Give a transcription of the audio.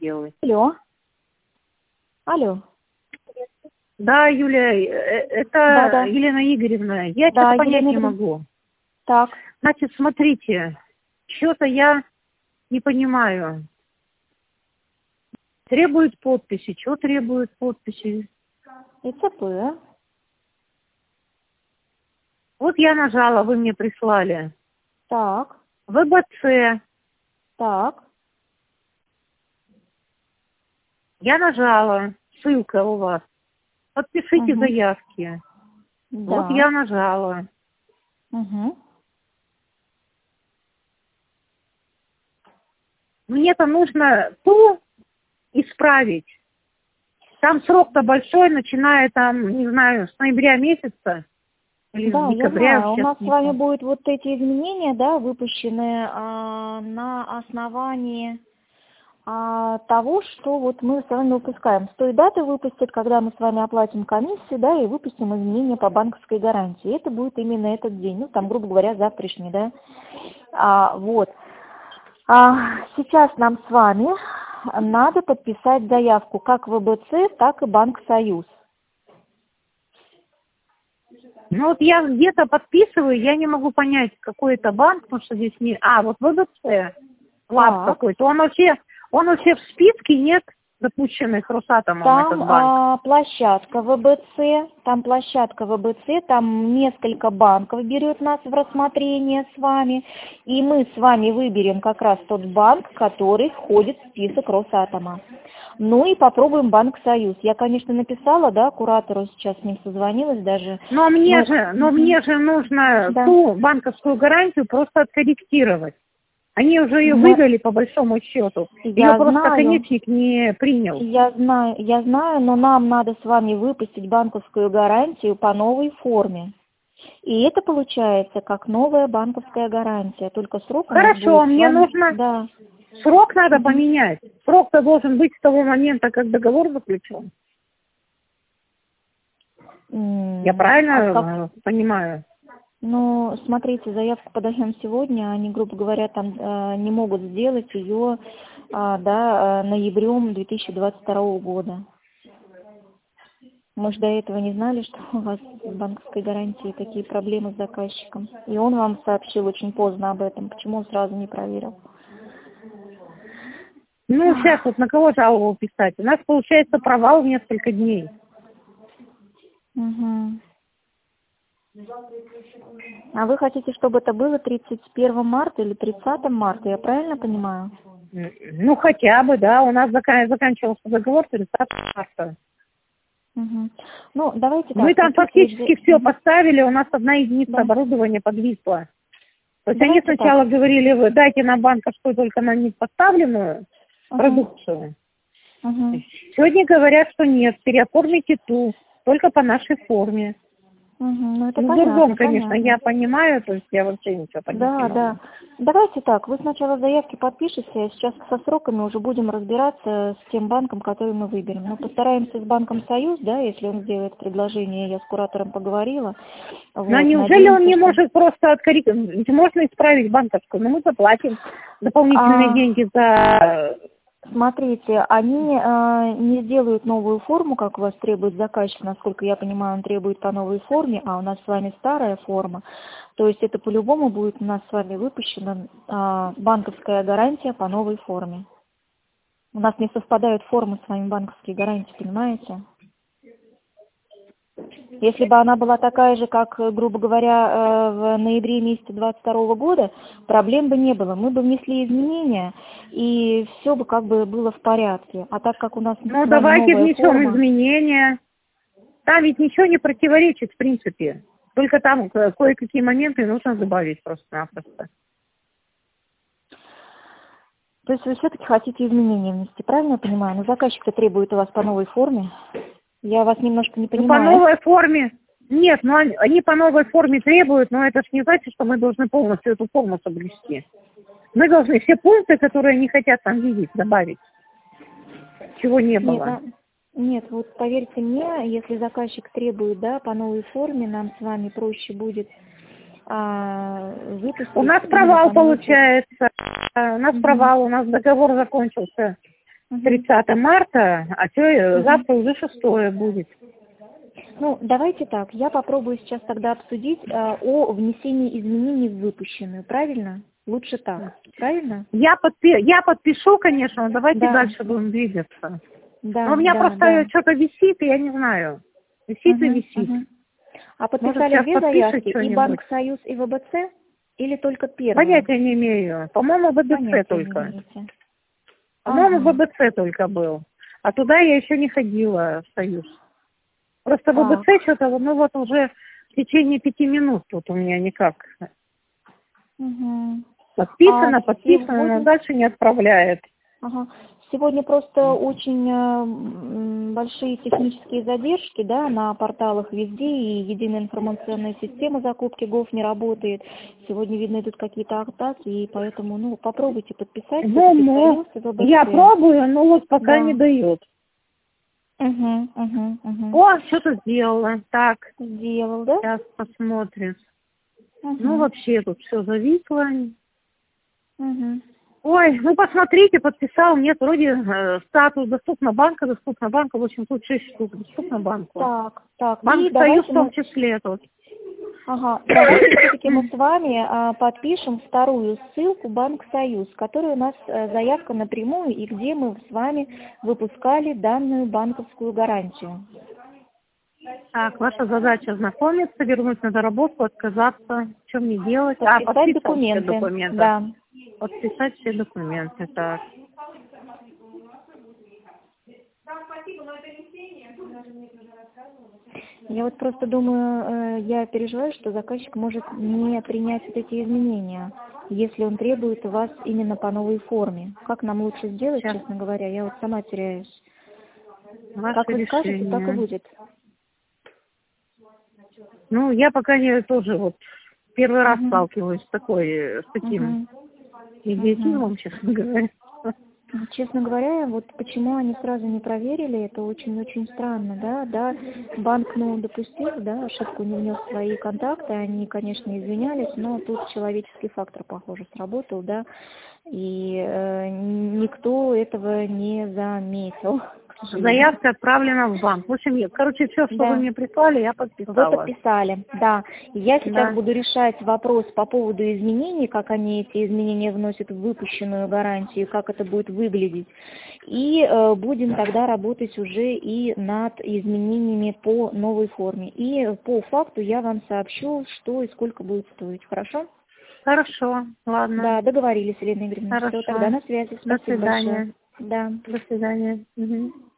делать. Алло. Алло. Да, Юля, это Да. Елена Игоревна. Я Да, что-то понять Елена не Игоревна. могу. Так. Значит, смотрите, что-то я не понимаю. Требуют подписи. Что требуют подписи? ИЦП. Вот я нажала, вы мне прислали. Так. ВБЦ. Так. Я нажала. Ссылка у вас. Подпишите Угу. заявки. Да. Вот я нажала. Угу. Мне-то нужно ту исправить. Там срок-то большой, начиная там, не знаю, с ноября месяца или с Да, я декабря. знаю. У Сейчас нас с не вами помню. будут вот эти изменения, да, выпущенные на основании того, что вот мы с вами выпускаем. С той даты выпустят, когда мы с вами оплатим комиссию, да, и выпустим изменения по банковской гарантии. Это будет именно этот день, ну, там, грубо говоря, завтрашний, да. Вот. Сейчас нам с вами надо подписать заявку как ВБЦ, так и Банк Союз. Ну вот я где-то подписываю, я не могу понять, какой это банк, потому что здесь не... вот ВБЦ, лаб Так. какой-то. Он вообще в списке нет запущенных Росатомом, этот банк. Там площадка ВБЦ, там несколько банков берет нас в рассмотрение с вами, и мы с вами выберем как раз тот банк, который входит в список Росатома. Ну и попробуем Банк Союз. Я, конечно, написала, да, куратору, сейчас с ним созвонилась даже. Но мне же нужно Да. ту банковскую гарантию просто откорректировать. Они уже ее выдали по большому счету. Ее Я просто знаю. конечник не принял. Я знаю, но нам надо с вами выпустить банковскую гарантию по новой форме. И это получается как новая банковская гарантия, только срок у нас Хорошо, будет с мне вами... нужно... Да. Срок надо поменять. Срок-то должен быть с того момента, как договор заключен. Я правильно понимаю? Ну, смотрите, заявку подаем сегодня, они, грубо говоря, там не могут сделать ее ноябрем 2022 года. Мы же до этого не знали, что у вас в банковской гарантии такие проблемы с заказчиком. И он вам сообщил очень поздно об этом. Почему он сразу не проверил? Ну, сейчас вот на кого жалобу писать? У нас получается провал в несколько дней. Угу. А вы хотите, чтобы это было 31 марта или 30 марта, я правильно понимаю? Ну, хотя бы, да. У нас заканчивался договор 30 марта. Угу. Ну, давайте так. Мы там фактически все поставили, у нас одна единица Да. оборудования подвисла. То есть Давайте они сначала так. говорили, вы дайте нам банковскую только на них поставленную продукцию. Сегодня говорят, что нет, переоформите ту, только по нашей форме. Ну, это Ну, понятно, дурдом, конечно, понятно. я понимаю, то есть я вообще ничего понять не могу. Да. Давайте так, вы сначала заявки подпишите, а сейчас со сроками уже будем разбираться с тем банком, который мы выберем. Мы постараемся с Банком Союз, да, если он сделает предложение, я с куратором поговорила. Но неужели он не может просто откорректировать? Можно исправить банковскую, но мы заплатим дополнительные деньги за... Смотрите, они не сделают новую форму, как у вас требует заказчик, насколько я понимаю, он требует по новой форме, а у нас с вами старая форма. То есть это по-любому будет у нас с вами выпущена банковская гарантия по новой форме. У нас не совпадают формы с вами банковские гарантии, понимаете? Если бы она была такая же, как, грубо говоря, в ноябре месяце 2022 года, проблем бы не было. Мы бы внесли изменения, и все бы как бы было в порядке. А так как у нас Ну, давайте внесем форма... изменения. Там ведь ничего не противоречит, в принципе. Только там кое-какие моменты нужно добавить просто-напросто. То есть вы все-таки хотите изменения внести, правильно я понимаю? Но заказчик-то требует у вас по новой форме. Я вас немножко не понимаю. Ну, по новой форме. Нет, ну они по новой форме требуют, но это ж не значит, что мы должны полностью эту форму соблюсти. Мы должны все пункты, которые они хотят там видеть, добавить. Чего не было. Нет, вот поверьте мне, если заказчик требует, да, по новой форме, нам с вами проще будет выпустить. У нас провал получается. У нас провал, у нас договор закончился 30 марта, а завтра уже 6 будет. Ну, давайте так, я попробую сейчас тогда обсудить о внесении изменений в выпущенную, правильно? Лучше так, правильно? Я подпишу, конечно, но давайте дальше будем двигаться. Да, но у меня просто что-то висит, и я не знаю. Висит и висит. А подписали Может, две заявки, и что-нибудь? Банк Союз, и ВБЦ? Или только первую? Понятия не имею. По-моему, ВБЦ только. По-моему, ВБЦ только был. А туда я еще не ходила в Союз. Просто ВБЦ что-то, ну вот уже в течение 5 минут тут у меня никак. Подписано, но дальше не отправляет. Сегодня просто очень большие технические задержки, да, на порталах везде, и единая информационная система закупки ГОВ не работает. Сегодня, видно, идут какие-то атаки, и поэтому, ну, попробуйте подписать. Я пробую, но вот пока не дает. О, что-то сделала. Так. Сделал, да? Сейчас посмотрим. Ну, вообще тут все зависло. Ой, ну посмотрите, подписал, нет, вроде статус доступно банка, в общем, тут 6 штук, доступно банку. Так. Банк Союз в том числе тут. Давайте все-таки мы с вами подпишем вторую ссылку Банк Союз, которая у нас заявка напрямую, и где мы с вами выпускали данную банковскую гарантию. Так, ваша задача знакомиться, вернуть на доработку, отказаться, что мне делать? Подписать документы. Да. Подписать все документы, так. Я вот просто думаю, я переживаю, что заказчик может не принять вот эти изменения, если он требует у вас именно по новой форме. Как нам лучше сделать, честно говоря? Я вот сама теряюсь. Как вы скажете, так и будет. Ну, я пока тоже вот первый раз сталкиваюсь с таким идиотизмом, честно говоря. Честно говоря, вот почему они сразу не проверили, это очень-очень странно, да, банк, допустил, да, ошибку, не внес свои контакты, они, конечно, извинялись, но тут человеческий фактор, похоже, сработал, да, и никто этого не заметил. Заявка отправлена в банк. В общем, все, что вы мне прислали, я подписала. Вы подписали, да. Я сейчас буду решать вопрос по поводу изменений, как они эти изменения вносят в выпущенную гарантию, как это будет выглядеть. И будем тогда работать уже и над изменениями по новой форме. И по факту я вам сообщу, что и сколько будет стоить. Хорошо? Хорошо, ладно. Да, договорились, Елена Игоревна. Хорошо. Все, тогда на связи. До свидания. Большое. Да. До свидания.